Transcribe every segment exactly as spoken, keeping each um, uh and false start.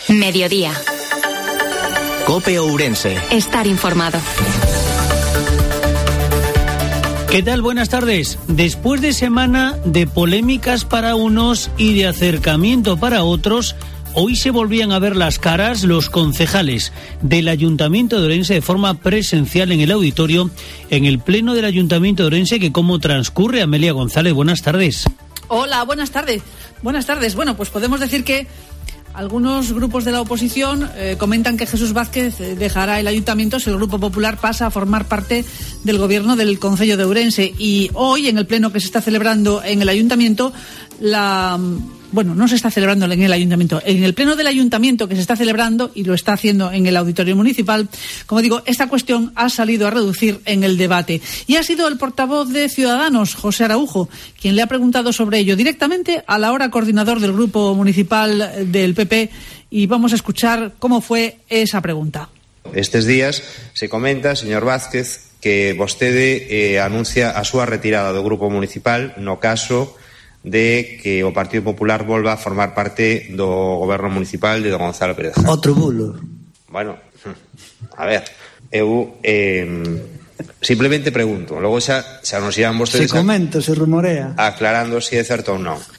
Mediodía. COPE Ourense. Estar informado. ¿Qué tal? Buenas tardes. Después de semana de polémicas para unos y de acercamiento para otros, hoy se volvían a ver las caras los concejales del Ayuntamiento de Ourense de forma presencial en el auditorio, en el pleno del Ayuntamiento de Ourense, que cómo transcurre. Amelia González, buenas tardes. Hola, buenas tardes. Buenas tardes. Bueno, pues podemos decir que algunos grupos de la oposición eh, comentan que Jesús Vázquez dejará el ayuntamiento si el Grupo Popular pasa a formar parte del gobierno del Concello de Ourense. Y hoy, en el pleno que se está celebrando en el ayuntamiento, la... Bueno, no se está celebrando en el ayuntamiento. En el pleno del ayuntamiento que se está celebrando, y lo está haciendo en el auditorio municipal, como digo, esta cuestión ha salido a reducir en el debate. Y ha sido el portavoz de Ciudadanos, José Araujo, quien le ha preguntado sobre ello directamente al ahora coordinador del grupo municipal del P P, y vamos a escuchar cómo fue esa pregunta. Estes días se comenta, señor Vázquez, que vostede eh, anuncia a súa retirada do grupo municipal no caso de que o Partido Popular volva a formar parte do goberno municipal de don Gonzalo Pérez Jara. Outro bulo. Bueno, a ver, eu eh, simplemente pregunto, logo xa, xa nos irán vostedes se comenta, se rumorea, aclarando se si é certo ou non.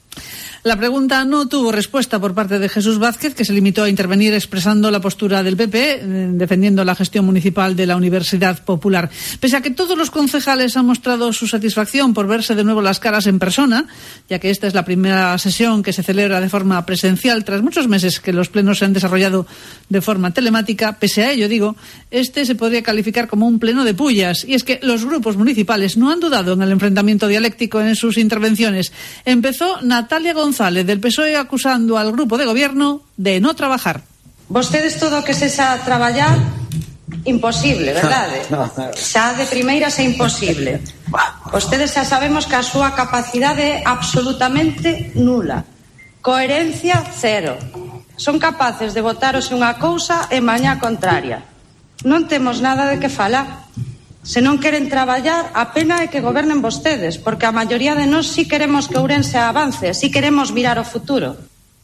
La pregunta no tuvo respuesta por parte de Jesús Vázquez, que se limitó a intervenir expresando la postura del P P, defendiendo la gestión municipal de la Universidad Popular. Pese a que todos los concejales han mostrado su satisfacción por verse de nuevo las caras en persona, ya que esta es la primera sesión que se celebra de forma presencial tras muchos meses que los plenos se han desarrollado de forma telemática, pese a ello, digo, este se podría calificar como un pleno de pullas. Y es que los grupos municipales no han dudado en el enfrentamiento dialéctico en sus intervenciones. Empezó Natalia González González del P S O E acusando al grupo de gobierno de no trabajar. Vostedes todo o que sexa traballar imposible, verdade? No, no, no. Xa de primeiras é imposible. Vostedes xa sabemos que a súa capacidade é absolutamente nula. Coherencia cero. Son capaces de votaros unha cousa e mañá contraria. Non temos nada de que falar. Se non queren traballar, a pena é que gobernen vostedes, porque a maioría de nós sí queremos que Ourense avance, sí queremos mirar o futuro.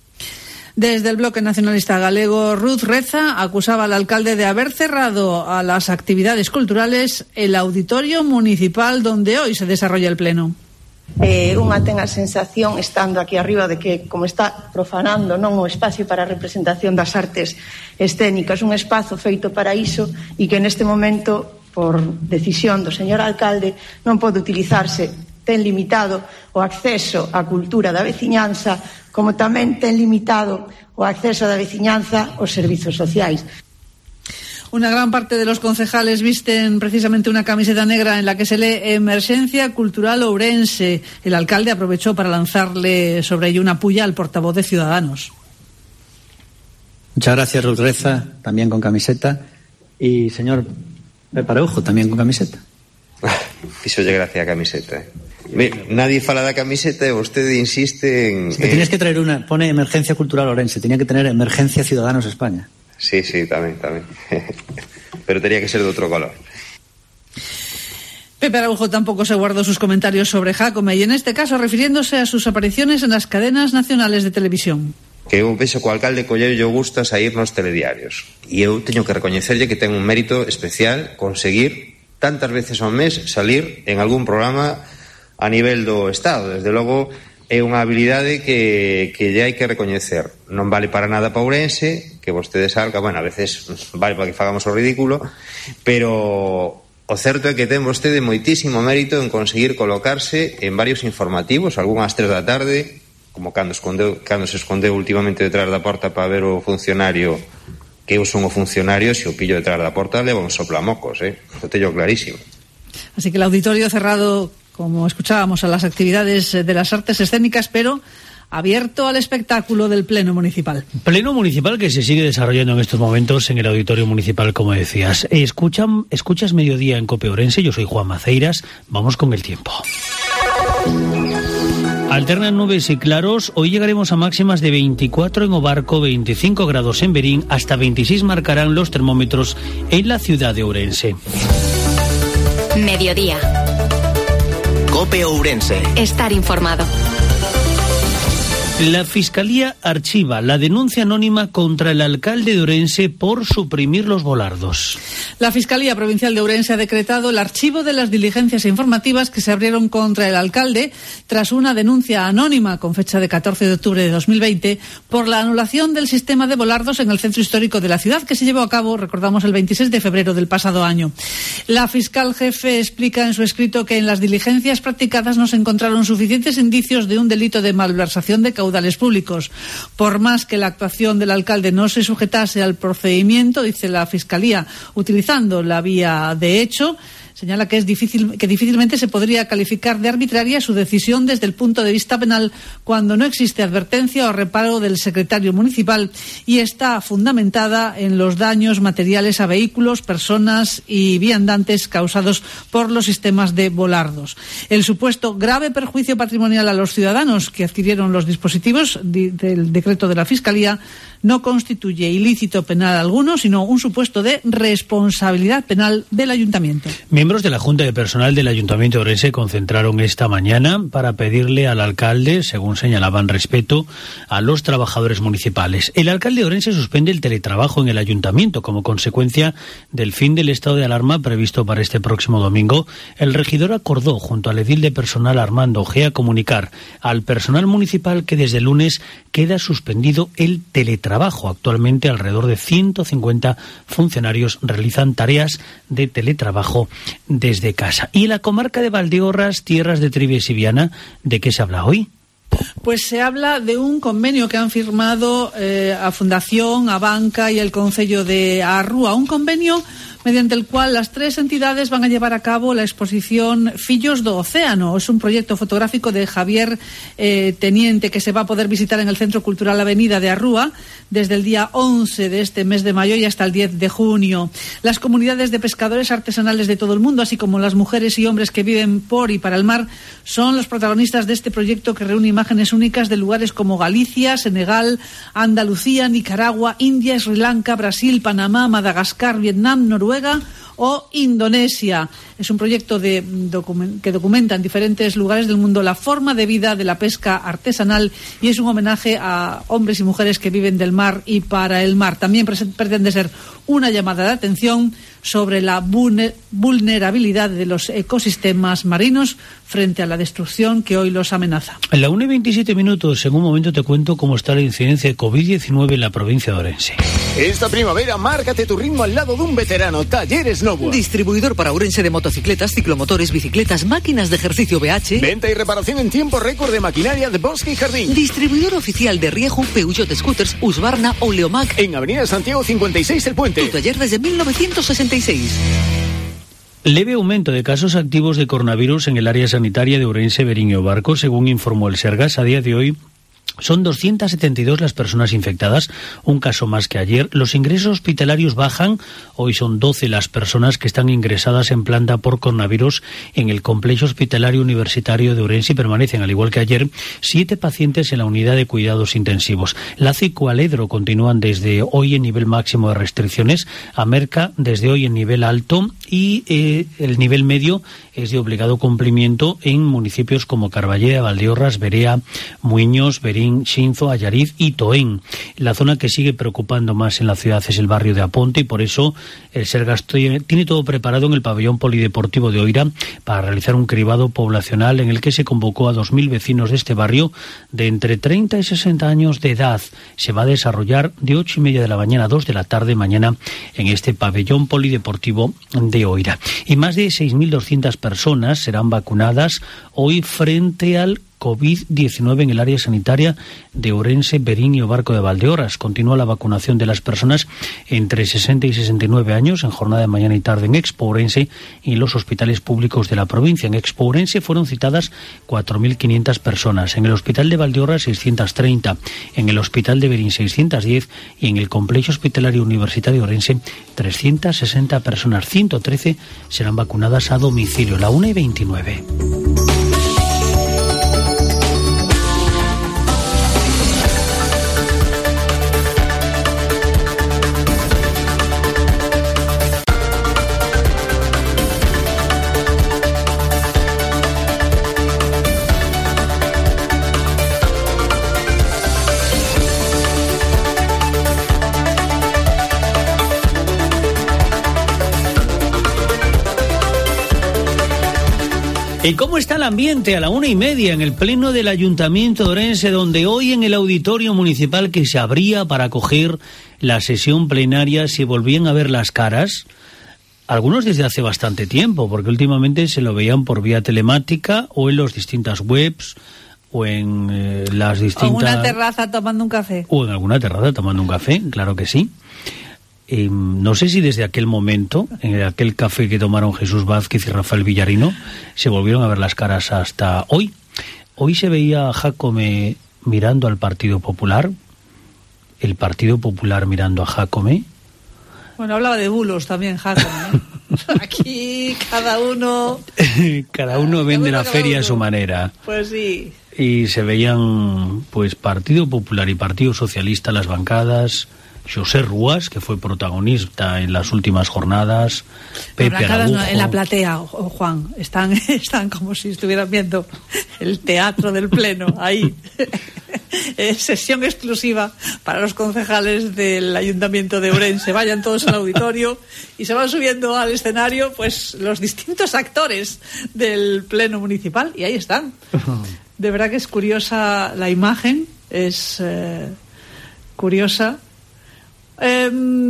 Desde el Bloque Nacionalista Galego, Ruth Reza acusaba al alcalde de haber cerrado a las actividades culturales el auditorio municipal donde hoy se desarrolla el pleno. Eh, unha ten a sensación, estando aquí arriba, de que como está profanando non o espacio para a representación das artes escénicas, un espazo feito para iso, e que neste momento, por decisión do señor alcalde, non pode utilizarse. Ten limitado o acceso á cultura da veciñanza, como tamén ten limitado o acceso da veciñanza aos servizos sociais. Una gran parte de los concejales visten precisamente una camiseta negra en la que se lee Emergencia Cultural Ourense. El alcalde aprovechó para lanzarle sobre ello una puya al portavoz de Ciudadanos. Muchas gracias, Ruth Reza, también con camiseta. Y señor Pepe Araujo, también con camiseta. Fíxolle gracia a camiseta. Eh. Nadie fala da camiseta e vostede insiste en... Si te tienes que traer una, pone Emergencia Cultural Ourense, tenía que tener Emergencia Ciudadanos España. Sí, sí, tamén, tamén. Pero tenía que ser de outro color. Pepe Araujo tampoco se guardó sus comentarios sobre Jácome, y en este caso refiriéndose a sus apariciones en las cadenas nacionales de televisión. Que eu vexo co alcalde colleu yo gusta sair nos telediarios. E eu teño que recoñecerlle que ten un mérito especial conseguir tantas veces ao mes salir en algún programa a nivel do Estado. Desde logo é unha habilidade que, que lle hai que recoñecer. Non vale para nada para Ourense, que vostede salga, bueno, a veces vale para que fagamos o ridículo, pero o certo é que ten vostede moitísimo mérito en conseguir colocarse en varios informativos, algunhas tres da tarde, como cando, escondeu, cando se escondeu últimamente detrás da porta para ver o funcionario, que eu son o funcionario, se o pillo detrás da porta leva un soplamocos, eh? Lo teño clarísimo. Así que el auditorio cerrado, como escuchábamos, a las actividades de las artes escénicas, pero abierto al espectáculo del Pleno Municipal. Pleno Municipal que se sigue desarrollando en estos momentos en el Auditorio Municipal, como decías. Escuchan, escuchas Mediodía en COPE Ourense, yo soy Juan Maceiras, vamos con el tiempo. Alternan nubes y claros, hoy llegaremos a máximas de veinticuatro en Obarco, veinticinco grados en Berín, hasta veintiséis marcarán los termómetros en la ciudad de Ourense. Mediodía. COPE Ourense. Estar informado. La Fiscalía archiva la denuncia anónima contra el alcalde de Ourense por suprimir los volardos. La Fiscalía Provincial de Ourense ha decretado el archivo de las diligencias informativas que se abrieron contra el alcalde tras una denuncia anónima con fecha de catorce de octubre de dos mil veinte por la anulación del sistema de volardos en el centro histórico de la ciudad, que se llevó a cabo, recordamos, el veintiséis de febrero del pasado año. La fiscal jefe explica en su escrito que en las diligencias practicadas no se encontraron suficientes indicios de un delito de malversación de caudales públicos. Por más que la actuación del alcalde no se sujetase al procedimiento, dice la Fiscalía, utilizando la vía de hecho, señala que es difícil, que difícilmente se podría calificar de arbitraria su decisión desde el punto de vista penal cuando no existe advertencia o reparo del secretario municipal y está fundamentada en los daños materiales a vehículos, personas y viandantes causados por los sistemas de volardos. El supuesto grave perjuicio patrimonial a los ciudadanos que adquirieron los dispositivos del decreto de la Fiscalía no constituye ilícito penal alguno, sino un supuesto de responsabilidad penal del Ayuntamiento. Miembros de la Junta de Personal del Ayuntamiento de Ourense concentraron esta mañana para pedirle al alcalde, según señalaban, respeto a los trabajadores municipales. El alcalde de Ourense suspende el teletrabajo en el ayuntamiento como consecuencia del fin del estado de alarma previsto para este próximo domingo. El regidor acordó, junto al edil de personal Armando Ojea, comunicar al personal municipal que desde el lunes queda suspendido el teletrabajo. Actualmente alrededor de ciento cincuenta funcionarios realizan tareas de teletrabajo desde casa. Y en la comarca de Valdeorras, tierras de Trives y Viana, ¿de qué se habla hoy? Pues se habla de un convenio que han firmado eh, a Fundación, a Banca y el Concello de Arrúa. Un convenio mediante el cual las tres entidades van a llevar a cabo la exposición Fillos do Océano. Es un proyecto fotográfico de Javier eh, Teniente que se va a poder visitar en el Centro Cultural Avenida de Arrúa desde el día once de este mes de mayo y hasta el diez de junio. Las comunidades de pescadores artesanales de todo el mundo, así como las mujeres y hombres que viven por y para el mar, son los protagonistas de este proyecto que reúne imágenes únicas de lugares como Galicia, Senegal, Andalucía, Nicaragua, India, Sri Lanka, Brasil, Panamá, Madagascar, Vietnam, Noruega o Indonesia. Es un proyecto de document, que documenta en diferentes lugares del mundo la forma de vida de la pesca artesanal y es un homenaje a hombres y mujeres que viven del mar y para el mar. También pretende ser una llamada de atención sobre la vulnerabilidad de los ecosistemas marinos frente a la destrucción que hoy los amenaza. En la una y veintisiete minutos, en un momento te cuento cómo está la incidencia de covid diecinueve en la provincia de Ourense. Esta primavera, márcate tu ritmo al lado de un veterano. Talleres Novoa. Distribuidor para Ourense de motocicletas, ciclomotores, bicicletas, máquinas de ejercicio B H. Venta y reparación en tiempo récord de maquinaria de Bosque y Jardín. Distribuidor oficial de Riejo, Peugeot Scooters, Husqvarna o Leomac. En Avenida Santiago cincuenta y seis El Puente. Tu taller desde mil novecientos sesenta y seis. Leve aumento de casos activos de coronavirus en el área sanitaria de Ourense, Berín y Obarco, según informó el Sergas. A día de hoy son doscientas setenta y dos las personas infectadas, un caso más que ayer. Los ingresos hospitalarios bajan, hoy son doce las personas que están ingresadas en planta por coronavirus en el complejo hospitalario universitario de Ourense y permanecen, al igual que ayer, siete pacientes en la unidad de cuidados intensivos. Lazo y Cualedro continúan desde hoy en nivel máximo de restricciones, Amerca desde hoy en nivel alto y eh, el nivel medio es de obligado cumplimiento en municipios como Carballeda, Valdeorras, Berea, Muiños, Berín, Xinzo, Allariz y Toén. La zona que sigue preocupando más en la ciudad es el barrio de Aponte y por eso el Sergas tiene todo preparado en el pabellón polideportivo de Oira para realizar un cribado poblacional en el que se convocó a dos mil vecinos de este barrio de entre treinta y sesenta años de edad. Se va a desarrollar de ocho y media de la mañana a dos de la tarde mañana en este pabellón polideportivo de Oira. Y más de seis mil doscientas personas serán vacunadas hoy frente al covid diecinueve en el área sanitaria de Ourense, Berín y Obarco de Valdeorras. Continúa la vacunación de las personas entre sesenta y sesenta y nueve años en jornada de mañana y tarde en Expo Ourense y en los hospitales públicos de la provincia. En Expo Ourense fueron citadas cuatro mil quinientas personas, en el Hospital de Valdeorras seiscientas treinta, en el Hospital de Berín seiscientas diez y en el Complejo Hospitalario Universitario de Ourense trescientas sesenta personas. ciento trece serán vacunadas a domicilio. La una y veintinueve. ¿Y cómo está el ambiente a la una y media en el pleno del Ayuntamiento de Ourense, donde hoy en el auditorio municipal que se abría para acoger la sesión plenaria se volvían a ver las caras? Algunos desde hace bastante tiempo, porque últimamente se lo veían por vía telemática o en las distintas webs o en eh, las distintas... O en una terraza tomando un café. O en alguna terraza tomando un café, claro que sí. Eh, no sé si desde aquel momento, en aquel café que tomaron Jesús Vázquez y Rafael Villarino, se volvieron a ver las caras hasta hoy. Hoy se veía a Jácome mirando al Partido Popular, el Partido Popular mirando a Jácome. Bueno, hablaba de bulos también, Jácome, ¿eh? Aquí cada uno... cada uno vende la feria a su manera. Pues sí. Y se veían, pues, Partido Popular y Partido Socialista, las bancadas... José Rúas, que fue protagonista en las últimas jornadas, Pepe Araújo. En la platea, Juan, están, están como si estuvieran viendo el teatro del pleno, ahí. Sesión exclusiva para los concejales del Ayuntamiento de Ourense. Vayan todos al auditorio y se van subiendo al escenario pues los distintos actores del pleno municipal, y ahí están. De verdad que es curiosa la imagen, es eh, curiosa. Eh,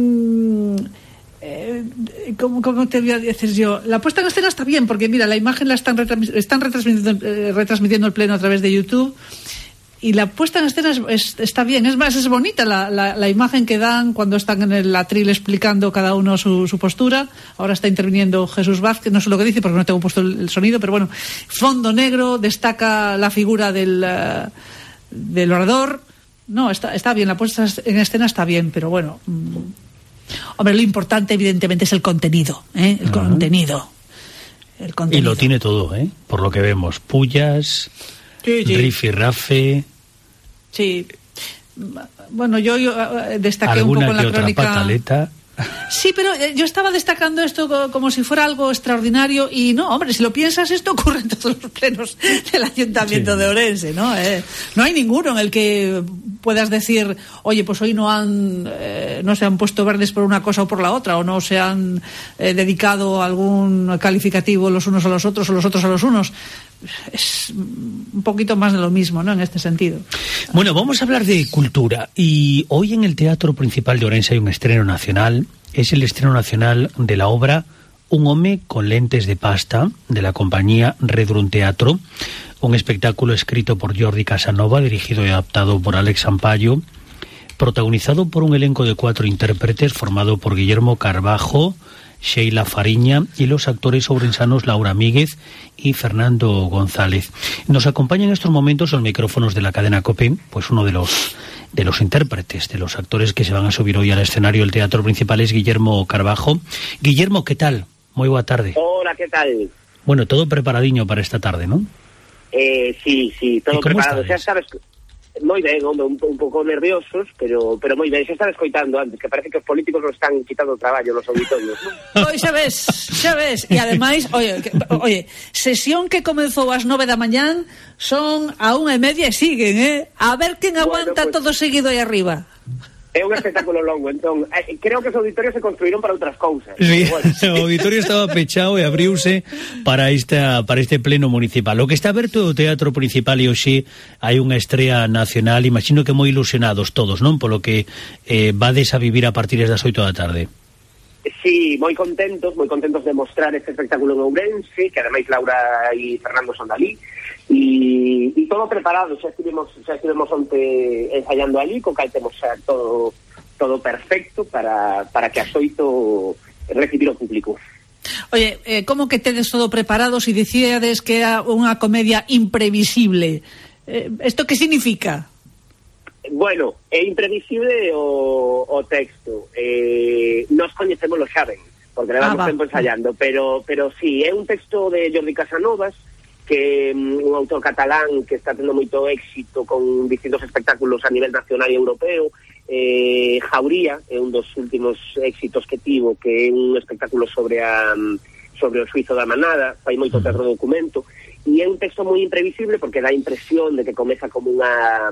eh, ¿cómo, ¿Cómo te voy a decir yo? La puesta en escena está bien, porque mira, la imagen la están, retransmi- están retransmitiendo, eh, retransmitiendo el pleno a través de YouTube, y la puesta en escena es, es, está bien. Es más, es bonita la, la, la imagen que dan cuando están en el atril explicando cada uno su, su postura. Ahora está interviniendo Jesús Vázquez, no sé lo que dice porque no tengo puesto el, el sonido, pero bueno, fondo negro, destaca la figura del, uh, del orador. No, está, está bien, la puesta en escena está bien, pero bueno, mmm, hombre, lo importante evidentemente es el contenido, ¿eh? El uh-huh. contenido, el contenido. Y lo tiene todo, ¿eh? Por lo que vemos, pullas, sí, sí. rifirrafe. Sí, bueno, yo, yo destaqué un poco en la que crónica. Otra pataleta. Sí, pero yo estaba destacando esto como si fuera algo extraordinario, y no, hombre, si lo piensas, esto ocurre en todos los plenos del Ayuntamiento sí. de Ourense, ¿no? Eh, no hay ninguno en el que puedas decir, oye, pues hoy no han eh, no se han puesto verdes por una cosa o por la otra, o no se han eh, dedicado algún calificativo los unos a los otros o los otros a los unos. Es un poquito más de lo mismo, ¿no?, en este sentido. Bueno, vamos a hablar de cultura, y hoy en el Teatro Principal de Ourense hay un estreno nacional. Es el estreno nacional de la obra Un home con lentes de pasta, de la compañía Redrun Teatro, un espectáculo escrito por Jordi Casanova, dirigido y adaptado por Alex Ampayo, protagonizado por un elenco de cuatro intérpretes formado por Guillermo Carbajo, Sheila Fariña y los actores ourensanos Laura Míguez y Fernando González. Nos acompaña en estos momentos los micrófonos de la cadena COPE, pues uno de los de los intérpretes, de los actores que se van a subir hoy al escenario del Teatro Principal es Guillermo Carbajo. Guillermo, ¿qué tal? Muy buena tarde. Hola, ¿qué tal? Bueno, todo preparadiño para esta tarde, ¿no? Eh, sí, sí, todo preparado. Xa sabes, moi ben, hombre, un, un pouco nerviosos, pero pero moi ben. Xa estaba escoitando antes, que parece que os políticos nos están quitando o traballo nos auditorios, ¿no? Oi, xa ves, xa ves. E ademais, oye, que, oye, sesión que comezou ás nove da mañán, son a unha e media e siguen, eh? A ver quen aguanta bueno, pues, todo seguido aí arriba. É un espectáculo longo, entón, eh, creo que os auditorios se construíron para outras cousas. Sí, bueno. O auditorio estaba pechado e abriuse para esta para este pleno municipal. O que está aberto o Teatro Principal e hoxe hai unha estrea nacional, imagino que moi ilusionados todos, non? Polo que eh, vades a vivir a partir das oito da tarde. Sí, moi contentos, moi contentos de mostrar este espectáculo en Ourense, que ademais Laura e Fernando son dali, e, e todo preparado, xa estivemos, xa estivemos onte ensayando ali, co cal temos xa todo, todo perfecto para, para que as oito recibir o público. Oye, eh, como que tedes todo preparado se dicíades que era unha comedia imprevisible? Eh, ¿Esto que significa? Bueno, é imprevisible o, o texto. Eh, nos coñecemos lo saben, porque levamos ah, tempo ensayando, pero pero sí, é un texto de Jordi Casanovas, que um, un autor catalán que está tendo moito éxito con distintos espectáculos a nivel nacional e europeo. eh, Jauría é un dos últimos éxitos que tivo, que é un espectáculo sobre a sobre o suizo da manada, fai moito terro documento, e é un texto moi imprevisible porque dá a impresión de que comeza como unha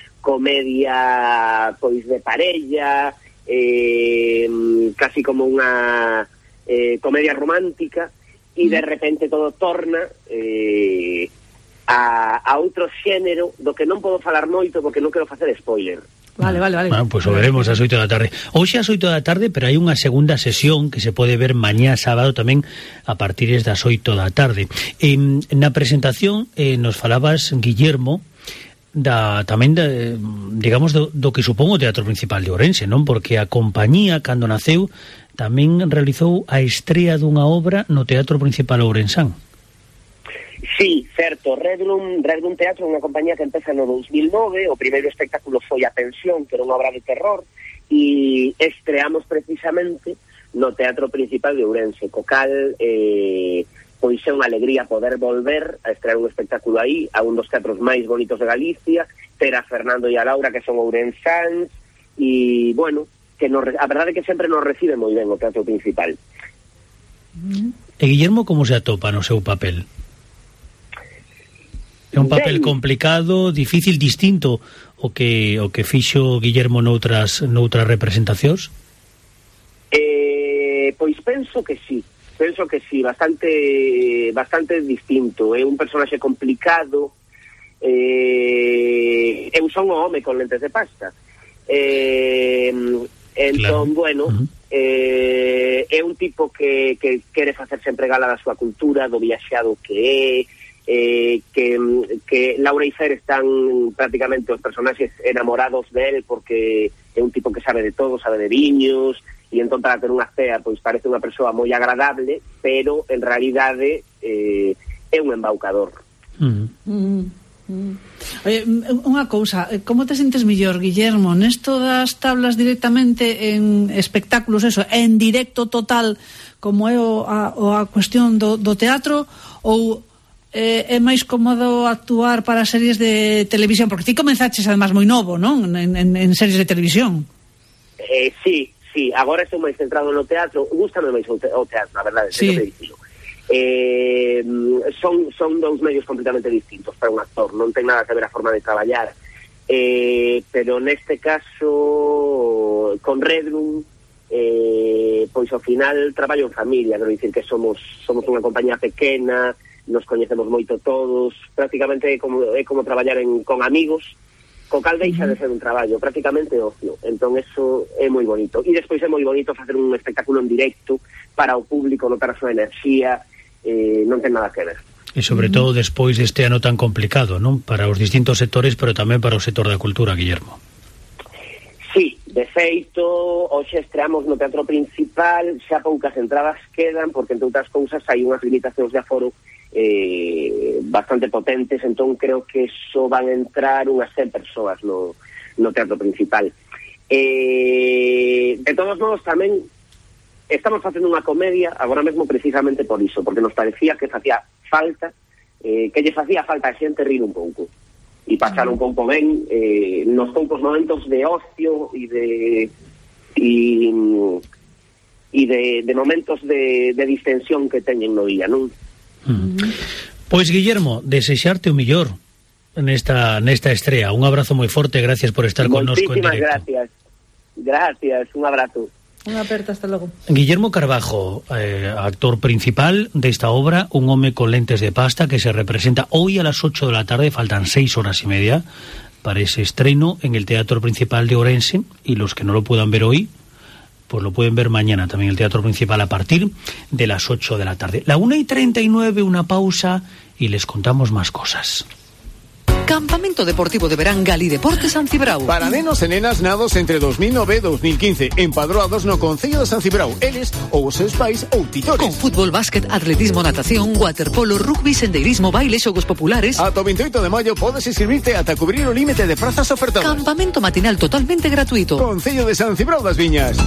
comedia pois de parella, eh, casi como unha eh, comedia romántica, e de repente todo torna eh, a, a outro xénero do que non podo falar moito porque non quero facer spoiler. Vale, vale, vale. Bueno, pues o veremos ás oito da tarde. Hoxe ás oito da tarde, pero hai unha segunda sesión que se pode ver mañá sábado tamén a partir das oito da tarde. Eh, na presentación eh, nos falabas, Guillermo, da tamén da, digamos do, do que supón o Teatro Principal de Ourense, non? Porque a compañía, cando naceu, tamén realizou a estrea dunha obra no Teatro Principal ourensán. Sí, certo, Redrum, Redrum Teatro é unha compañía que empeza no dos mil nove, o primeiro espectáculo foi A Pensión, que era unha obra de terror, e estreamos precisamente no Teatro Principal de Ourense, co cal eh, pois é unha alegría poder volver a estrear un espectáculo aí, a un dos teatros máis bonitos de Galicia, ter a Fernando e a Laura, que son ourensáns, e, bueno, que nos, a verdade é que sempre nos recibe moi ben o Teatro Principal. E Guillermo, como se atopa no seu papel? É un papel ben complicado, difícil, distinto o que o que fixo Guillermo noutras noutras representacións? Eh, pois penso que sí. Penso que sí, bastante bastante distinto. É un personaxe complicado. Eh, eu son o home con lentes de pasta. Eh, entón, claro. bueno, uh-huh. eh, é un tipo que, que quere facer sempre gala da súa cultura, do viaxado que é, eh, que, que Laura e Fer están prácticamente os personaxes enamorados del porque é un tipo que sabe de todo, sabe de viños, e entón para ter unha cea pois parece unha persoa moi agradable, pero en realidade eh, é un embaucador. Mm. Mm. Mm. Oye, unha cousa, como te sentes mellor, Guillermo, nesto das tablas directamente en espectáculos, eso, en directo total, como é o, a, o a cuestión do, do teatro, ou eh, é máis cómodo actuar para series de televisión? Porque ti comenzaches además moi novo, non? En, en, en series de televisión. Eh, sí, sí, agora estou máis centrado no teatro, gústame máis o, te, o teatro, a verdade, sí. Eh, son, son dous medios completamente distintos para un actor, non ten nada que ver a forma de traballar, eh, pero neste caso con Redrum eh, pois ao final traballo en familia, quero dicir que somos somos unha compañía pequena, nos coñecemos moito todos, prácticamente é como, é como traballar en, con amigos, co cal deixa de ser un traballo, prácticamente ocio. Entón eso é moi bonito. E despois é moi bonito facer un espectáculo en directo para o público, notar a súa enerxía, eh, non ten nada que ver. E sobre todo despois deste ano tan complicado, non? Para os distintos sectores, pero tamén para o sector da cultura, Guillermo. Sí, de feito, hoxe estreamos no Teatro Principal, xa poucas entradas quedan, porque entre outras cousas hai unhas limitacións de aforo eh, bastante potentes, entón creo que só van a entrar unhas cen persoas no, no Teatro Principal. Eh, de todos modos, tamén estamos facendo unha comedia agora mesmo precisamente por iso, porque nos parecía que facía falta, eh, que lle facía falta a xente rir un pouco e pasar un pouco ben eh, nos poucos momentos de ocio e de e, e de, de momentos de, de distensión que teñen no día, non? Mm. Pois Guillermo, desexarte o millor nesta nesta estrea. Un abrazo moi forte, gracias por estar connosco en directo. Moitísimas gracias. Gracias, un abrazo. Unha aperta, hasta logo. Guillermo Carbajo, eh, actor principal desta obra, un home con lentes de pasta que se representa hoy a las ocho de la tarde, faltan seis horas y media para ese estreno en el Teatro Principal de Ourense, y los que no lo puedan ver hoy, pues lo pueden ver mañana también en el Teatro Principal a partir de las ocho de la tarde. La una y treinta y nueve, una pausa y les contamos más cosas. Campamento Deportivo de Verán Gali Deportes San Cibrao. Para nenos e nenas nados entre dos mil nove e dos mil quince, empadroados no Concello de San Cibrao, eles ou os seus pais ou titores. Con fútbol, básquet, atletismo, natación, waterpolo, rugby, senderismo, baile, xogos populares. Ata o veintioito de maio podes inscribirte ata cubrir o límite de prazas ofertadas. Campamento matinal totalmente gratuito. Concello de San Cibrao das Viñas.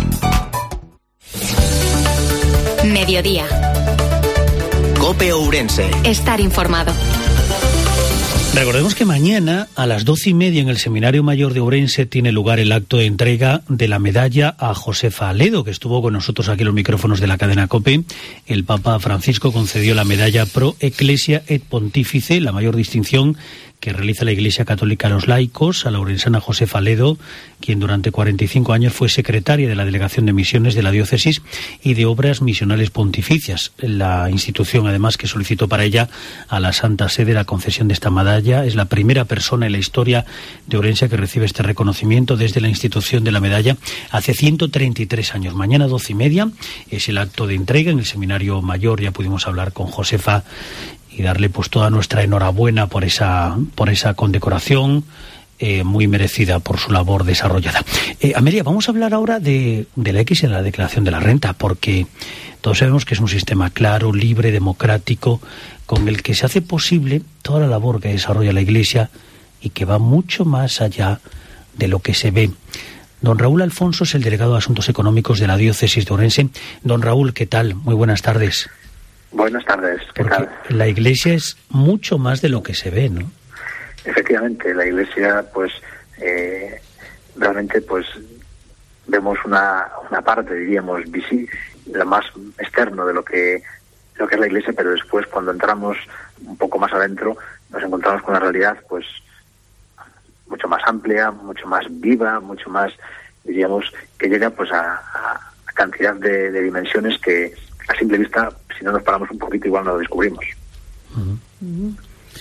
Mediodía. COPE Ourense. Estar informado. Recordemos que mañana a las doce y media en el Seminario Mayor de Ourense tiene lugar el acto de entrega de la medalla a Josefa Aledo, que estuvo con nosotros aquí en los micrófonos de la cadena COPE. El Papa Francisco concedió la medalla Pro Ecclesia et Pontífice, la mayor distinción que realiza la Iglesia Católica a los laicos, a la orensana Josefa Ledo, quien durante cuarenta y cinco años fue secretaria de la Delegación de Misiones de la Diócesis y de Obras Misionales Pontificias. La institución, además, que solicitó para ella a la Santa Sede la concesión de esta medalla. Es la primera persona en la historia de Orense que recibe este reconocimiento desde la institución de la medalla hace ciento treinta y tres años. Mañana, doce y media, es el acto de entrega en el Seminario Mayor. Ya pudimos hablar con Josefa y darle pues toda nuestra enhorabuena por esa por esa condecoración eh, muy merecida por su labor desarrollada. Eh, Amelia, vamos a hablar ahora de, de la X en la declaración de la renta, porque todos sabemos que es un sistema claro, libre, democrático, con el que se hace posible toda la labor que desarrolla la Iglesia y que va mucho más allá de lo que se ve. Don Raúl Alfonso es el delegado de Asuntos Económicos de la Diócesis de Orense. Don Raúl, ¿qué tal? Muy buenas tardes. Buenas tardes, ¿qué Porque tal? La Iglesia es mucho más de lo que se ve, ¿no? Efectivamente, la Iglesia, pues, eh, realmente, pues, vemos una, una parte, diríamos, visible, la más externo de lo que, lo que es la Iglesia, pero después, cuando entramos un poco más adentro, nos encontramos con una realidad, pues, mucho más amplia, mucho más viva, mucho más, diríamos, que llega, pues, a, a, a cantidad de, de dimensiones que, a simple vista, si no nos paramos un poquito, igual no lo descubrimos. Uh-huh. Uh-huh.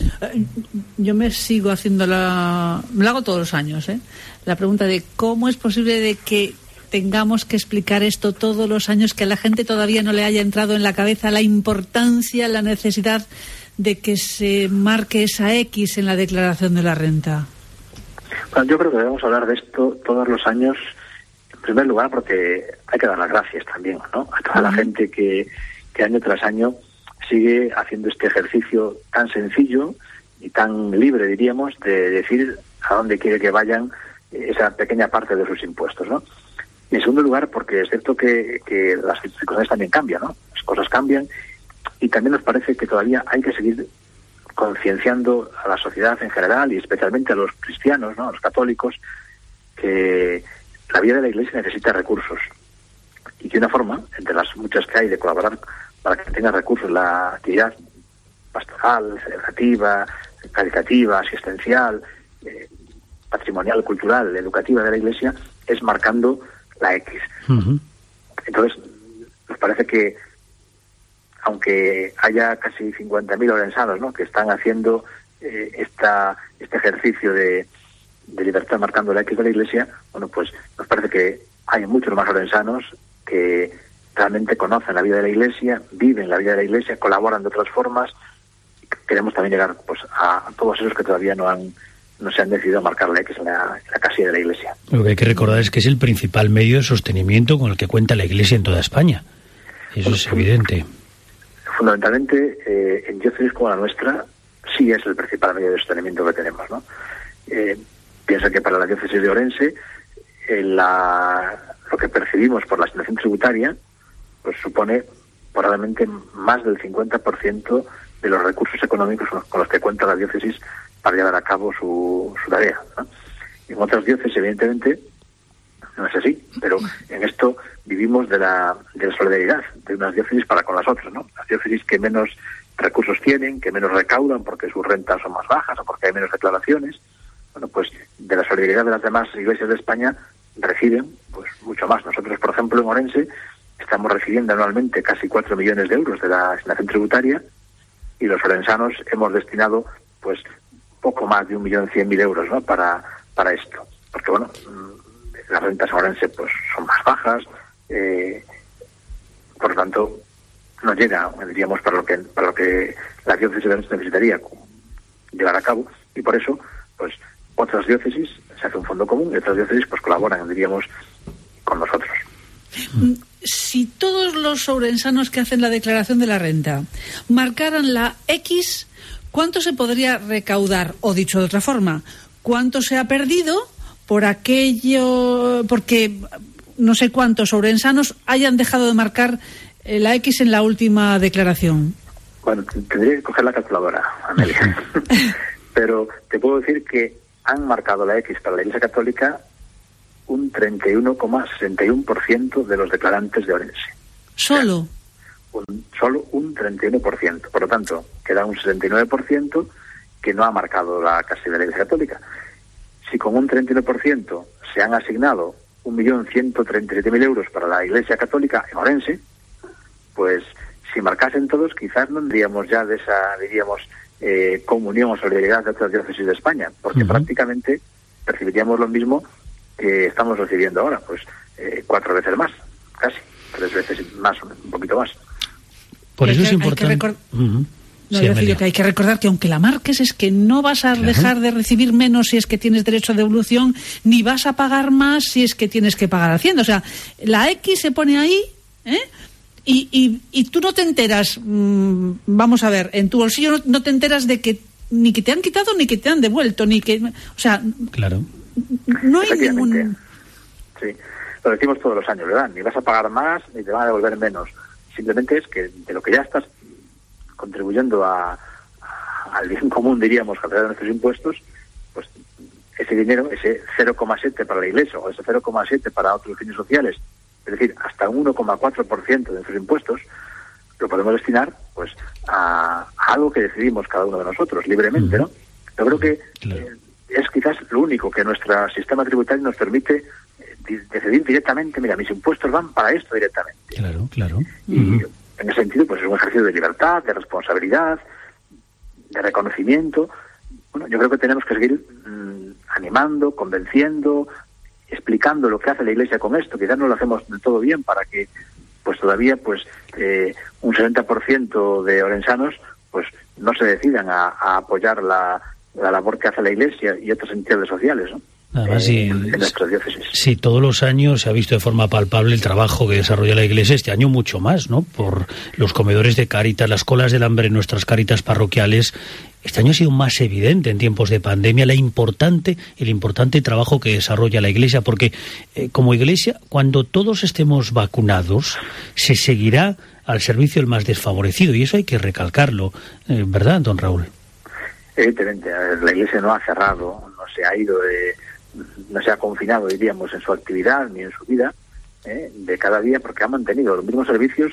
Yo me sigo haciendo la... Me lo hago todos los años, ¿eh? La pregunta de cómo es posible de que tengamos que explicar esto todos los años, que a la gente todavía no le haya entrado en la cabeza la importancia, la necesidad de que se marque esa X en la declaración de la renta. Bueno, yo creo que debemos hablar de esto todos los años. En primer lugar, porque hay que dar las gracias también, ¿no?, a toda la gente que, que año tras año sigue haciendo este ejercicio tan sencillo y tan libre, diríamos, de decir a dónde quiere que vayan esa pequeña parte de sus impuestos, ¿no? Y en segundo lugar, porque es cierto que, que las circunstancias también cambian, ¿no? Las cosas cambian y también nos parece que todavía hay que seguir concienciando a la sociedad en general y especialmente a los cristianos, ¿no?, a los católicos, que la vida de la Iglesia necesita recursos y que una forma, entre las muchas que hay, de colaborar para que tenga recursos la actividad pastoral, celebrativa, caritativa, asistencial, eh, patrimonial, cultural, educativa de la Iglesia, es marcando la X. Uh-huh. Entonces, nos parece que, aunque haya casi cincuenta mil orensanos, ¿no?, que están haciendo eh, esta este ejercicio de, de libertad marcando la X de la Iglesia, bueno, pues nos parece que hay muchos más orensanos que realmente conocen la vida de la Iglesia, viven la vida de la Iglesia, colaboran de otras formas. Queremos también llegar, pues, a todos esos que todavía no han no se han decidido a marcar la X en la, en la casilla de la Iglesia. Lo que hay que recordar es que es el principal medio de sostenimiento con el que cuenta la Iglesia en toda España. Eso es evidente. Fundamentalmente, eh, en diócesis como la nuestra, sí es el principal medio de sostenimiento que tenemos, ¿no? Eh, piensa que para la diócesis de Orense, eh, la, lo que percibimos por la asignación tributaria, pues supone probablemente más del cincuenta por ciento de los recursos económicos con los que cuenta la diócesis para llevar a cabo su, su tarea, ¿no? En otras diócesis, evidentemente, no es así, pero en esto vivimos de la, de la solidaridad de unas diócesis para con las otras, ¿no? Las diócesis que menos recursos tienen, que menos recaudan porque sus rentas son más bajas o porque hay menos declaraciones, bueno, pues de la solidaridad de las demás iglesias de España reciben pues mucho más. Nosotros, por ejemplo, en Orense estamos recibiendo anualmente casi cuatro millones de euros de la asignación tributaria y los orensanos hemos destinado pues poco más de un millón cien mil euros, ¿no?, para, para esto. Porque, bueno, las rentas en Orense pues son más bajas, eh, por lo tanto no llega, diríamos, para lo que para lo que la diócesis de Orense necesitaría llevar a cabo, y por eso pues otras diócesis se hace un fondo común y otras diócesis pues colaboran, diríamos, con nosotros. Si todos los ourensanos que hacen la declaración de la renta marcaran la X, ¿cuánto se podría recaudar? O dicho de otra forma, ¿cuánto se ha perdido por aquello, porque no sé cuántos ourensanos hayan dejado de marcar la X en la última declaración? Bueno, tendría que coger la calculadora, Amelia. Pero te puedo decir que han marcado la X para la Iglesia Católica un treinta y uno coma sesenta y uno por ciento de los declarantes de Orense. ¿Solo? O sea, un, solo un treinta y uno por ciento. Por lo tanto, queda un sesenta y nueve por ciento que no ha marcado la casilla de la Iglesia Católica. Si con un treinta y nueve por ciento se han asignado un millón ciento treinta y siete mil euros para la Iglesia Católica en Orense, pues si marcasen todos, quizás no tendríamos ya de esa, diríamos, eh, comunión o solidaridad de otras diócesis de España, porque uh-huh. prácticamente percibiríamos lo mismo que estamos recibiendo ahora, pues eh, cuatro veces más, casi, tres veces más, un poquito más. Por eso que, es importante. Record... Uh-huh. No, sí, yo decir que hay que recordar que aunque la marques es que no vas a claro. dejar de recibir menos si es que tienes derecho a devolución, ni vas a pagar más si es que tienes que pagar Hacienda. O sea, la X se pone ahí, ¿eh? Y, y, y tú no te enteras, mmm, vamos a ver, en tu bolsillo no, no te enteras de que ni que te han quitado ni que te han devuelto, ni que... O sea, claro. no hay ningún... Sí, lo decimos todos los años, ¿verdad? Ni vas a pagar más, ni te van a devolver menos. Simplemente es que de lo que ya estás contribuyendo a, a, al bien común, diríamos, a través de nuestros impuestos, pues ese dinero, ese cero coma siete para la Iglesia o ese cero coma siete para otros fines sociales, es decir, hasta un uno coma cuatro por ciento de nuestros impuestos, lo podemos destinar pues a, a algo que decidimos cada uno de nosotros, libremente, ¿no? Yo creo que claro. eh, es quizás lo único que nuestro sistema tributario nos permite eh, decidir directamente, mira, mis impuestos van para esto directamente. Claro, claro. Y uh-huh. en ese sentido, pues es un ejercicio de libertad, de responsabilidad, de reconocimiento. Bueno, yo creo que tenemos que seguir mmm, animando, convenciendo, explicando lo que hace la Iglesia con esto. Quizás no lo hacemos del todo bien para que pues todavía pues eh, un setenta por ciento de orensanos pues no se decidan a, a apoyar la, la labor que hace la Iglesia y otras entidades sociales, ¿no? Además, eh, sí, en nuestras diócesis. Sí, todos los años se ha visto de forma palpable el trabajo que desarrolla la Iglesia, este año mucho más, ¿no? Por los comedores de Cáritas, las colas del hambre en nuestras Cáritas parroquiales. Este año ha sido más evidente en tiempos de pandemia la importante, el importante trabajo que desarrolla la Iglesia, porque eh, como Iglesia, cuando todos estemos vacunados, se seguirá al servicio del más desfavorecido, y eso hay que recalcarlo, eh, ¿verdad, don Raúl? Evidentemente, la Iglesia no ha cerrado, no se ha ido de... no se ha confinado, diríamos, en su actividad ni en su vida eh, de cada día, porque ha mantenido los mismos servicios,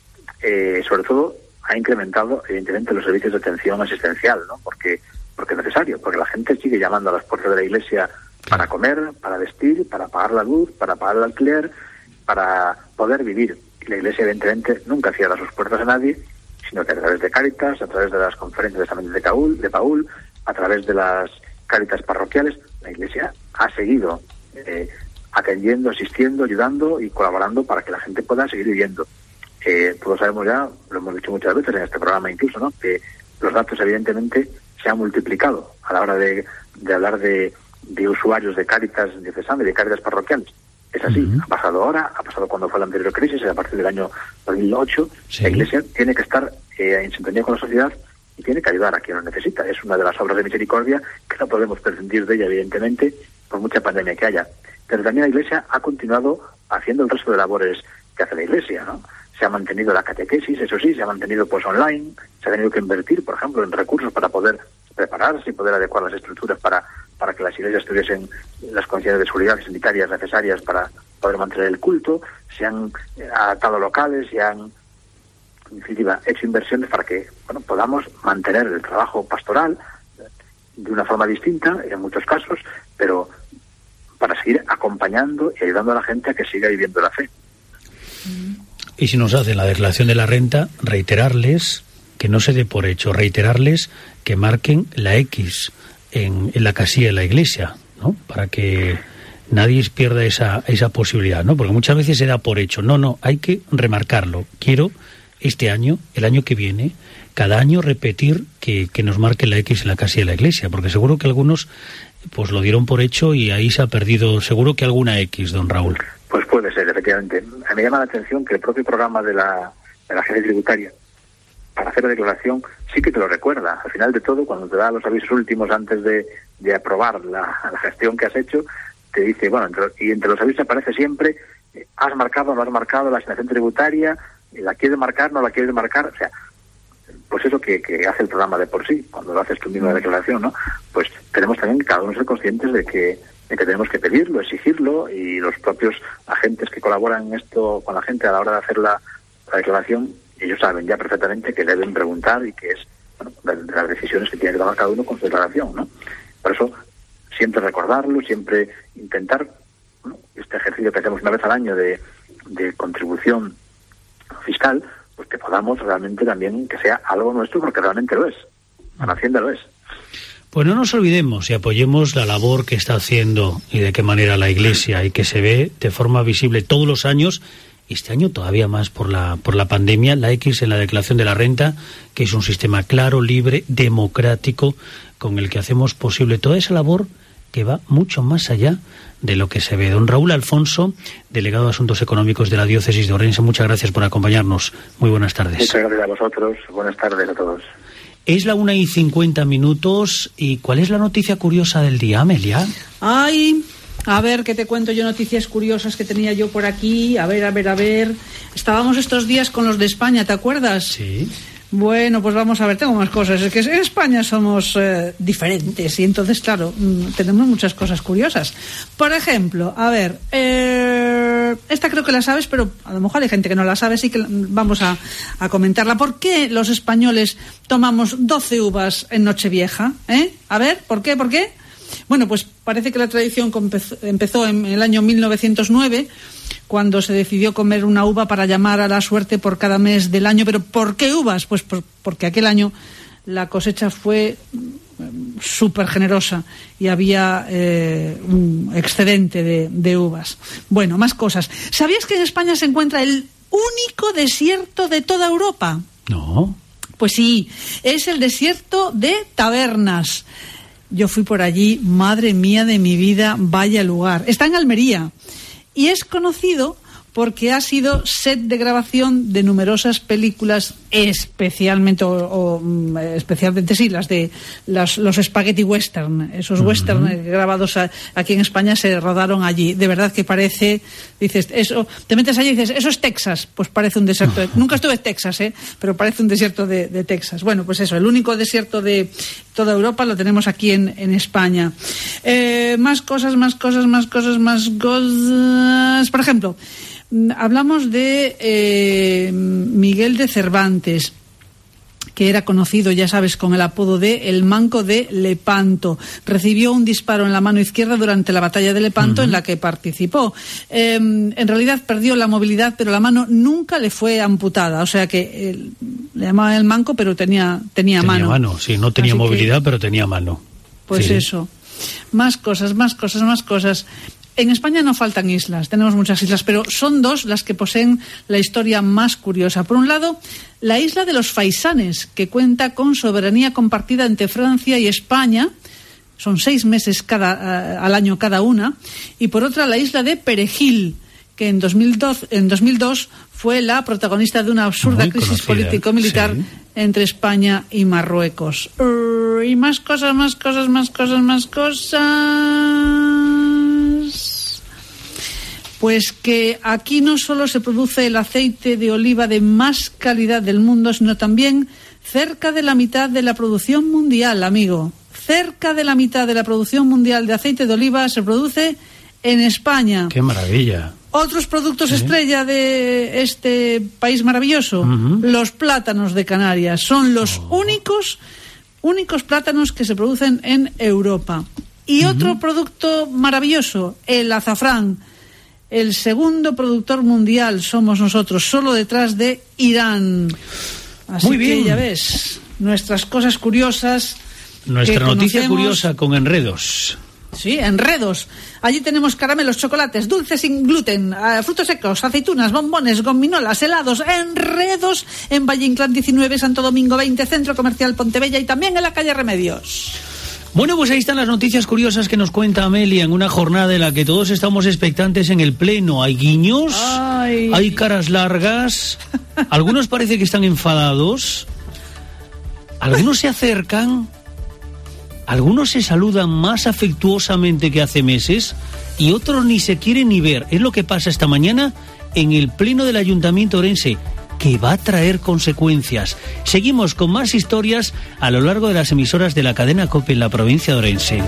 eh, sobre todo ha incrementado evidentemente los servicios de atención asistencial, ¿no? Porque porque es necesario, porque la gente sigue llamando a las puertas de la Iglesia para comer, para vestir, para pagar la luz, para pagar el alquiler, para poder vivir. Y la Iglesia evidentemente nunca cierra sus puertas a nadie, sino que a través de Cáritas, a través de las conferencias de de Paúl, de Paúl, a través de las Cáritas parroquiales, la Iglesia ha seguido eh, atendiendo, asistiendo, ayudando y colaborando para que la gente pueda seguir viviendo. Eh, todos sabemos ya, lo hemos dicho muchas veces en este programa incluso, ¿no?, que los datos evidentemente se han multiplicado a la hora de, de hablar de, de usuarios de Cáritas diocesanas y de Cáritas parroquiales. Es así, uh-huh. ha pasado ahora, ha pasado cuando fue la anterior crisis, a partir del año dos mil ocho, sí. La Iglesia tiene que estar eh, en sintonía con la sociedad y tiene que ayudar a quien lo necesita. Es una de las obras de misericordia que no podemos prescindir de ella, evidentemente, por mucha pandemia que haya. Pero también la Iglesia ha continuado haciendo el resto de labores que hace la Iglesia, ¿no? Se ha mantenido la catequesis, eso sí, se ha mantenido pues online, se ha tenido que invertir, por ejemplo, en recursos para poder prepararse y poder adecuar las estructuras para, para que las iglesias tuviesen las condiciones de seguridad y sanitarias necesarias para poder mantener el culto. Se han adaptado locales, se han, en definitiva, hecho inversiones para que bueno podamos mantener el trabajo pastoral de una forma distinta, en muchos casos, pero para seguir acompañando y ayudando a la gente a que siga viviendo la fe. Y si nos hacen la declaración de la renta, reiterarles que no se dé por hecho, reiterarles que marquen la X en, en la casilla de la Iglesia, ¿no?, para que nadie pierda esa, esa posibilidad, ¿no? Porque muchas veces se da por hecho. No, no, hay que remarcarlo. Quiero este año, el año que viene, cada año repetir que, que nos marquen la X en la casilla de la Iglesia, porque seguro que algunos pues lo dieron por hecho y ahí se ha perdido seguro que alguna X, don Raúl. Pues puede ser, efectivamente. A mí me llama la atención que el propio programa de la, de la agencia tributaria, para hacer la declaración, sí que te lo recuerda. Al final de todo, cuando te da los avisos últimos antes de, de aprobar la, la gestión que has hecho, te dice, bueno, entre, y entre los avisos aparece siempre, eh, has marcado o no has marcado la asignación tributaria, la quieres marcar, no la quieres marcar, o sea, pues eso que, que hace el programa de por sí, cuando lo haces tú mismo la declaración, ¿no? Pues tenemos también que cada uno ser conscientes de que de que tenemos que pedirlo, exigirlo, y los propios agentes que colaboran en esto con la gente a la hora de hacer la, la declaración, ellos saben ya perfectamente que deben preguntar y que es bueno, de, de las decisiones que tiene que tomar cada uno con su declaración, ¿no? Por eso, siempre recordarlo, siempre intentar, bueno, este ejercicio que hacemos una vez al año de, de contribución fiscal, pues que podamos realmente también que sea algo nuestro, porque realmente lo es. La Hacienda lo es. Pues no nos olvidemos y apoyemos la labor que está haciendo y de qué manera la Iglesia, y que se ve de forma visible todos los años, y este año todavía más por la por la pandemia, la X en la declaración de la renta, que es un sistema claro, libre, democrático, con el que hacemos posible toda esa labor que va mucho más allá de lo que se ve. Don Raúl Alfonso, delegado de Asuntos Económicos de la Diócesis de Ourense, muchas gracias por acompañarnos. Muy buenas tardes. Muchas gracias a vosotros. Buenas tardes a todos. Es la una y cincuenta minutos. ¿Y cuál es la noticia curiosa del día, Amelia? Ay, a ver, ¿qué te cuento yo? Noticias curiosas que tenía yo por aquí. A ver, a ver, a ver. Estábamos estos días con los de España, ¿te acuerdas? Sí. Bueno, pues vamos a ver, tengo más cosas. Es que en España somos eh, diferentes y entonces, claro, mmm, tenemos muchas cosas curiosas. Por ejemplo, a ver, eh, esta creo que la sabes, pero a lo mejor hay gente que no la sabe, así que vamos a, a comentarla. ¿Por qué los españoles tomamos doce uvas en Nochevieja? ¿Eh? A ver, ¿por qué? ¿Por qué? Bueno, pues parece que la tradición empezó en el año mil novecientos nueve, cuando se decidió comer una uva para llamar a la suerte por cada mes del año. ¿Pero por qué uvas? Pues por, porque aquel año la cosecha fue súper generosa y había eh, un excedente de, de uvas. Bueno, más cosas. ¿Sabías que en España se encuentra el único desierto de toda Europa? No. Pues sí, es el desierto de Tabernas. Yo fui por allí, madre mía de mi vida, vaya lugar. Está en Almería y es conocido porque ha sido set de grabación de numerosas películas, especialmente o, o especialmente sí, las de las, los spaghetti western, esos uh-huh. western grabados a, aquí en España se rodaron allí. De verdad que parece, dices, eso, te metes allí y dices, eso es Texas, pues parece un desierto. De, nunca estuve en Texas, eh, pero parece un desierto de, de Texas. Bueno, pues eso, el único desierto de toda Europa lo tenemos aquí en, en España. Eh, más cosas, más cosas, más cosas, más cosas. Por ejemplo, hablamos de eh, Miguel de Cervantes, que era conocido, ya sabes, con el apodo de El Manco de Lepanto. Recibió un disparo en la mano izquierda durante la batalla de Lepanto, uh-huh. en la que participó. Eh, en realidad perdió la movilidad, pero la mano nunca le fue amputada. O sea que eh, le llamaban El Manco, pero tenía, tenía, tenía mano. Tenía mano, sí, no tenía Así movilidad, que, pero tenía mano. Pues sí. eso. Más cosas, más cosas, más cosas. En España no faltan islas, tenemos muchas islas, pero son dos las que poseen la historia más curiosa. Por un lado, la isla de los Faisanes, que cuenta con soberanía compartida entre Francia y España, son seis meses cada, uh, al año cada una, y por otra la isla de Perejil, que en dos mil dos, en dos mil dos fue la protagonista de una absurda Muy crisis político-militar sí. entre España y Marruecos. Uh, y más cosas, más cosas, más cosas, más cosas... Pues que aquí no solo se produce el aceite de oliva de más calidad del mundo, sino también cerca de la mitad de la producción mundial, amigo. Cerca de la mitad de la producción mundial de aceite de oliva se produce en España. ¡Qué maravilla! Otros productos ¿Sí? estrella de este país maravilloso, uh-huh. los plátanos de Canarias. Son los oh. únicos, únicos plátanos que se producen en Europa. Y uh-huh. otro producto maravilloso, el azafrán. El segundo productor mundial somos nosotros, solo detrás de Irán. Así Muy bien. que ya ves, nuestras cosas curiosas. Nuestra noticia curiosa con enredos. Sí, enredos. Allí tenemos caramelos, chocolates, dulces sin gluten, uh, frutos secos, aceitunas, bombones, gominolas, helados, enredos en Valle Inclán diecinueve, Santo Domingo veinte, Centro Comercial Pontebella y también en la calle Remedios. Bueno, pues ahí están las noticias curiosas que nos cuenta Amelia en una jornada en la que todos estamos expectantes en el pleno. Hay guiños, Ay. hay caras largas, algunos parece que están enfadados, algunos se acercan, algunos se saludan más afectuosamente que hace meses y otros ni se quieren ni ver. Es lo que pasa esta mañana en el pleno del Ayuntamiento Ourense, que va a traer consecuencias. Seguimos con más historias a lo largo de las emisoras de la cadena COPE en la provincia de Ourense.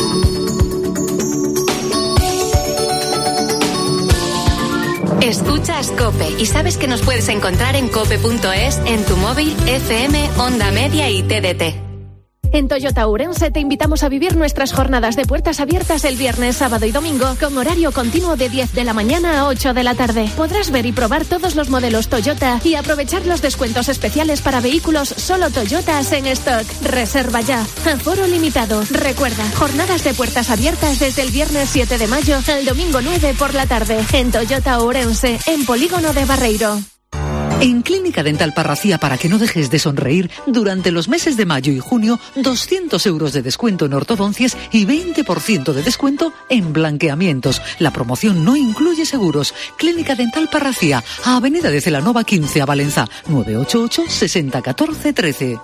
Escucha Escuchas COPE y sabes que nos puedes encontrar en cope punto es, en tu móvil, F M, Onda Media y T D T. En Toyota Ourense te invitamos a vivir nuestras jornadas de puertas abiertas el viernes, sábado y domingo con horario continuo de diez de la mañana a ocho de la tarde. Podrás ver y probar todos los modelos Toyota y aprovechar los descuentos especiales para vehículos solo Toyotas en stock. Reserva ya. Aforo limitado. Recuerda, jornadas de puertas abiertas desde el viernes siete de mayo al domingo nueve por la tarde en Toyota Ourense, en Polígono de Barreiro. En Clínica Dental Parracía, para que no dejes de sonreír, durante los meses de mayo y junio, doscientos euros de descuento en ortodoncias y veinte por ciento de descuento en blanqueamientos. La promoción no incluye seguros. Clínica Dental Parracía, a Avenida de Celanova quince a Valenza, nueve ocho ocho, sesenta, catorce, trece.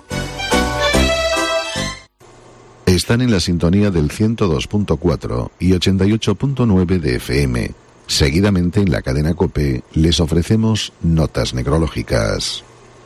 Están en la sintonía del ciento dos punto cuatro y ochenta y ocho punto nueve de F M. Seguidamente en la cadena COPE les ofrecemos notas necrológicas.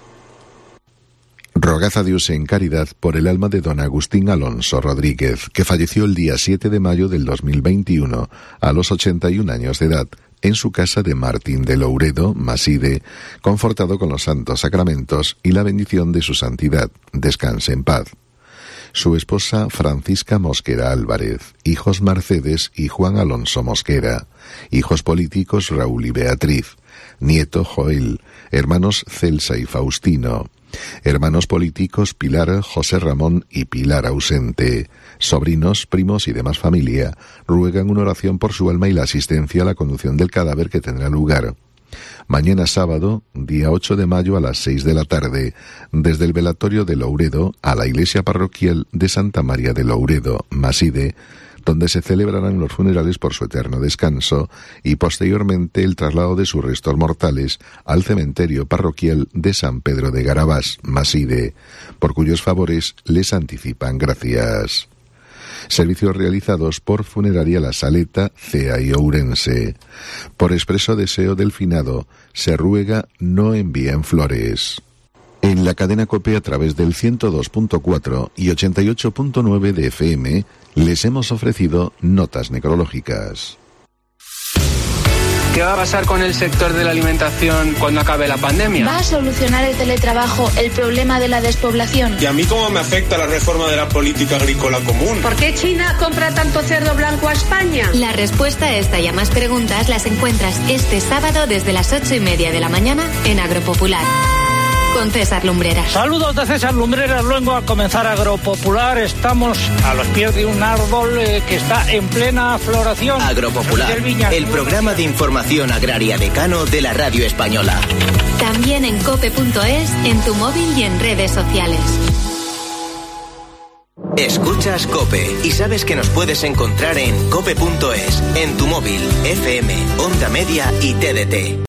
Rogad a Dios en caridad por el alma de don Agustín Alonso Rodríguez, que falleció el día siete de mayo del dos mil veintiuno a los ochenta y un años de edad en su casa de Martín de Louredo, Maside, confortado con los santos sacramentos y la bendición de su santidad. Descanse en paz. Su esposa Francisca Mosquera Álvarez, hijos Mercedes y Juan Alonso Mosquera, hijos políticos Raúl y Beatriz, nieto Joel, hermanos Celsa y Faustino, hermanos políticos Pilar, José Ramón y Pilar ausente, sobrinos, primos y demás familia, ruegan una oración por su alma y la asistencia a la conducción del cadáver que tendrá lugar mañana sábado, día ocho de mayo a las seis de la tarde, desde el velatorio de Louredo a la iglesia parroquial de Santa María de Louredo, Maside, donde se celebrarán los funerales por su eterno descanso y posteriormente el traslado de sus restos mortales al cementerio parroquial de San Pedro de Garabás, Maside, por cuyos favores les anticipan gracias. Servicios realizados por Funeraria La Saleta, Cea y Ourense. Por expreso deseo del finado, se ruega no envíen flores. En la cadena COPE a través del ciento dos punto cuatro y ochenta y ocho punto nueve de F M les hemos ofrecido notas necrológicas. ¿Qué va a pasar con el sector de la alimentación cuando acabe la pandemia? ¿Va a solucionar el teletrabajo el problema de la despoblación? ¿Y a mí cómo me afecta la reforma de la política agrícola común? ¿Por qué China compra tanto cerdo blanco a España? La respuesta a esta y a más preguntas las encuentras este sábado desde las ocho y media de la mañana en Agropopular. Con César Lumbreras. Saludos de César Lumbreras, luego a comenzar Agropopular. Estamos a los pies de un árbol eh, que está en plena floración. Agropopular, el programa de información agraria decano de la radio española. También en cope punto es, en tu móvil y en redes sociales. Escuchas COPE y sabes que nos puedes encontrar en cope punto es, en tu móvil, F M, Onda Media y T D T.